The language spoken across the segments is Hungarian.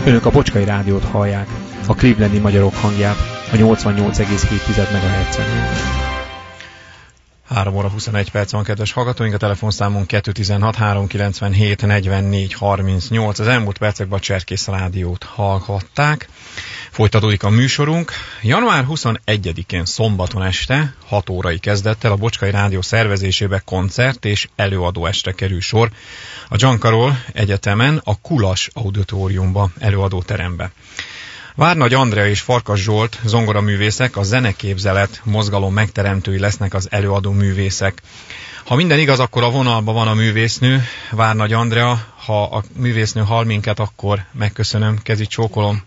Önök a Bocskai Rádiót hallják, a clevelandi magyarok hangját, a 88,7 MHz-en. 3 óra 21 perc van, kedves hallgatóink, a telefonszámunk 216 397 44 38. Az elmúlt percekben a Cserkész Rádiót hallhatták. Folytatódik a műsorunk. Január 21-én szombaton este 6 órai kezdettel a Bocskai Rádió szervezésébe koncert és előadó estre kerül sor a Giancarlo Egyetemen, a Kulas Auditoriumba, előadóterembe. Várnagy Andrea és Farkas Zsolt zongoraművészek, a zeneképzelet mozgalom megteremtői lesznek az előadó művészek. Ha minden igaz, akkor a vonalban van a művésznő, Várnagy Andrea. Ha a művésznő hall minket, akkor megköszönöm, kezi csókolom.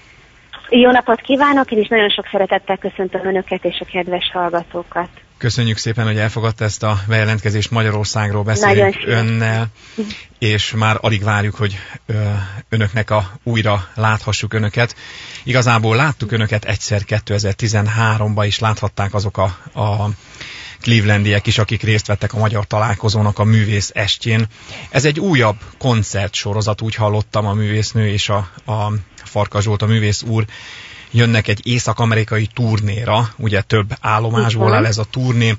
Jó napot kívánok, én is nagyon sok szeretettel köszöntöm Önöket és a kedves hallgatókat. Köszönjük szépen, hogy elfogadta ezt a bejelentkezést, Magyarországról beszélünk önnel, és már alig várjuk, hogy önöknek újra láthassuk önöket. Igazából láttuk önöket egyszer 2013-ban is, láthatták azok a clevelandiek is, akik részt vettek a magyar találkozónak a művész estjén. Ez egy újabb koncertsorozat, úgy hallottam, a művésznő és a Farkas Zsolt, a művész úr jönnek egy észak-amerikai turnéra, ugye több állomásból áll ez a turné.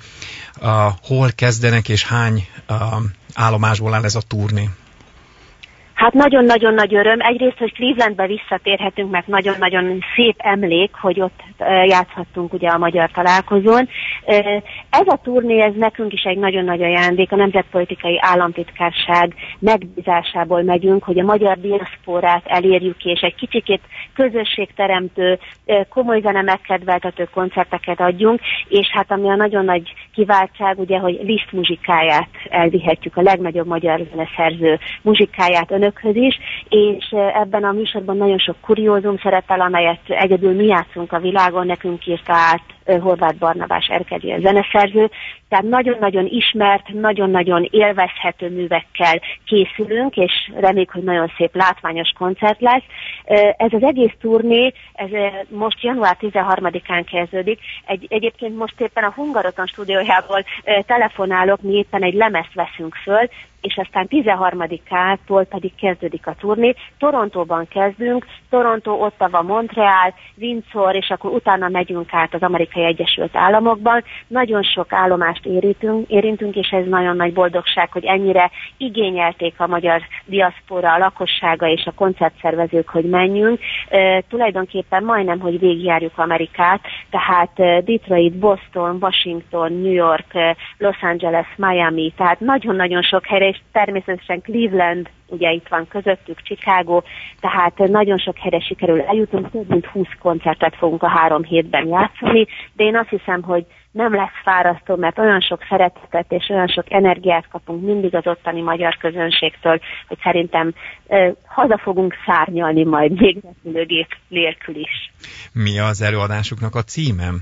Hol kezdenek és hány állomásból áll ez a turné? Hát nagyon-nagyon nagy öröm. Egyrészt, hogy Clevelandbe visszatérhetünk, mert nagyon-nagyon szép emlék, hogy ott játszhattunk ugye a magyar találkozón. Ez a turné, ez nekünk is egy nagyon nagy ajándék. A Nemzetpolitikai Államtitkárság megbízásából megyünk, hogy a magyar diaszporát elérjük, és egy kicsikét közösségteremtő, komoly zene megkedveltető koncerteket adjunk, és hát ami a nagyon nagy kiváltság, ugye, hogy Liszt muzsikáját elvihetjük, a legnagyobb magyar zeneszerző muzsikáját önökhöz is, és ebben a műsorban nagyon sok kuriózum szerepel, amelyet egyedül mi játszunk a világon, nekünk írta át Horváth Barnabás Erkeli a zeneszerző, tehát nagyon-nagyon ismert, nagyon-nagyon élvezhető művekkel készülünk, és reméljük, hogy nagyon szép látványos koncert lesz. Ez az egész turné, ez most január 13-án kezdődik. Egyébként most éppen a Hungaroton stúdiójából telefonálok, mi éppen egy lemezt veszünk föl, és aztán 13-ától pedig kezdődik a turné. Torontóban kezdünk, Toronto, Ottawa, Montreal, Windsor, és akkor utána megyünk át az Amerikai Egyesült Államokban. Nagyon sok állomást érintünk, és ez nagyon nagy boldogság, hogy ennyire igényelték a magyar diaszpora, a lakossága és a koncertszervezők, hogy menjünk. Tulajdonképpen majdnem, hogy végigjárjuk Amerikát, tehát Detroit, Boston, Washington, New York, Los Angeles, Miami, tehát nagyon-nagyon sok helyre, és természetesen Cleveland, ugye itt van közöttük, Chicago, tehát nagyon sok helyre sikerül eljutunk, több mint 20 koncertet fogunk a 3 hétben játszani, de én azt hiszem, hogy nem lesz fárasztó, mert olyan sok szeretetet és olyan sok energiát kapunk mindig az ottani magyar közönségtől, hogy szerintem haza fogunk szárnyalni majd még repülőgép nélkül is. Mi az előadásuknak a címem?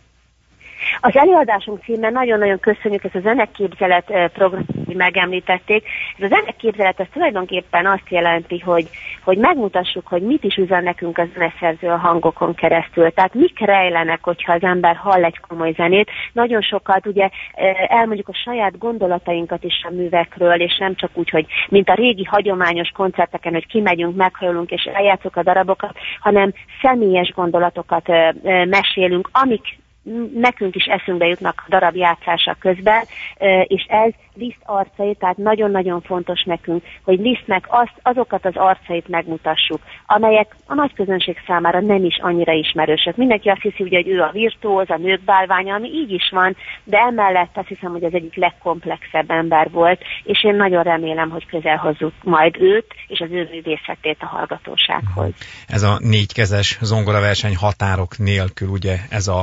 Az előadásunk címmel nagyon-nagyon köszönjük, ezt a zeneképzelet programot, hogy megemlítették. Ez a zeneképzelet ez tulajdonképpen azt jelenti, hogy megmutassuk, hogy mit is üzen nekünk a zeneszerző a hangokon keresztül. Tehát mik rejlenek, hogyha az ember hall egy komoly zenét. Nagyon sokat ugye elmondjuk a saját gondolatainkat is a művekről, és nem csak úgy, hogy mint a régi hagyományos koncerteken, hogy kimegyünk, meghallunk és eljátszunk a darabokat, hanem személyes gondolatokat mesélünk, amik nekünk is eszünkbe jutnak a darab játszása közben, és ez Liszt arcait, tehát nagyon-nagyon fontos nekünk, hogy Lisztnek azokat az arcait megmutassuk, amelyek a nagy közönség számára nem is annyira ismerősek. Mindenki azt hiszi, hogy ő a virtuóz, a nők bálványa, ami így is van, de emellett azt hiszem, hogy az egyik legkomplexebb ember volt, és én nagyon remélem, hogy közel hozzuk majd őt és az ő művészetét a hallgatósághoz. Ez a 4-kezes zongoraverseny határok nélkül, ugye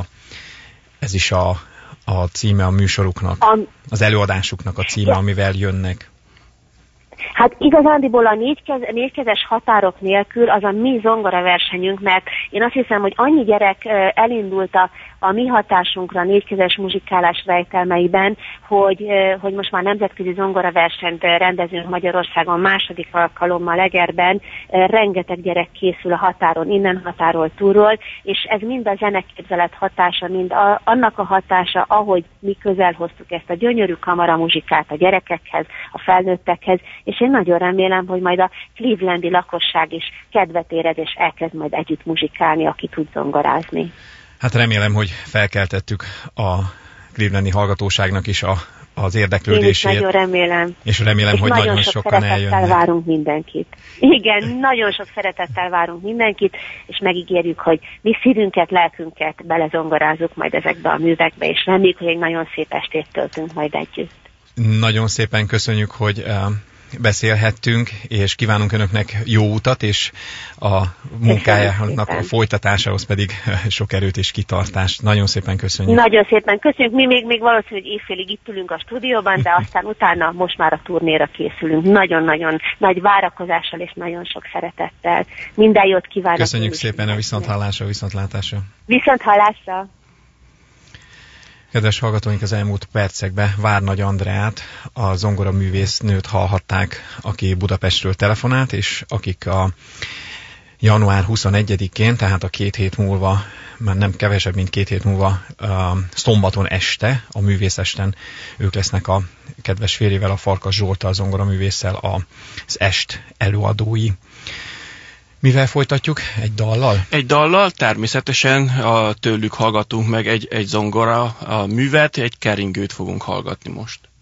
ez is a címe a műsoruknak, az előadásuknak a címe, amivel jönnek. Hát igazándiból a 4-kezes határok nélkül az a mi zongoraversenyünk, mert én azt hiszem, hogy annyi gyerek elindult a mi hatásunkra, a 4-kezes muzsikálás rejtelmeiben, hogy most már nemzetközi zongoraversenyt rendezünk Magyarországon második alkalommal Egerben. Rengeteg gyerek készül a határon, innen határól, túlról, és ez mind a zeneképzelet hatása, mind annak a hatása, ahogy mi közel hoztuk ezt a gyönyörű kamaramuzsikát a gyerekekhez, a felnőttekhez, és én nagyon remélem, hogy majd a clevelandi lakosság is kedvet érez, és elkezd majd együtt muzsikálni, aki tud zongorázni. Hát remélem, hogy felkeltettük a clevelandi hallgatóságnak is az érdeklődését. Én is nagyon remélem. És remélem, hogy nagyon sokan eljönnek. Nagyon várunk mindenkit. Igen, nagyon sok szeretettel várunk mindenkit, és megígérjük, hogy mi szívünket, lelkünket belezongorázunk majd ezekbe a művekbe, és reméljük, hogy egy nagyon szép estét töltünk majd együtt. Nagyon szépen köszönjük, hogy beszélhettünk, és kívánunk Önöknek jó utat, és a munkájának a folytatásához pedig sok erőt és kitartást. Nagyon szépen köszönjük. Nagyon szépen köszönjük. Mi még valószínűleg évfélig itt ülünk a stúdióban, de aztán utána most már a turnéra készülünk. Nagyon-nagyon nagy várakozással és nagyon sok szeretettel. Minden jót kívánok. Köszönjük szépen, a viszonthallásra, viszontlátásra. Viszonthallásra. Kedves hallgatóink, az elmúlt percekben Várnagy Andreát, a zongoraművésznőt hallhatták, aki Budapestről telefonált, és akik a január 21-én, tehát a 2 hét múlva, már nem kevesebb, mint 2 hét múlva, szombaton este, a művészesten, ők lesznek a kedves férjével, a Farkas Zsolttal, a zongoraművésszel az est előadói. Mivel folytatjuk? Egy dallal? Egy dallal, természetesen tőlük hallgatunk meg egy zongora művet, egy keringőt fogunk hallgatni most.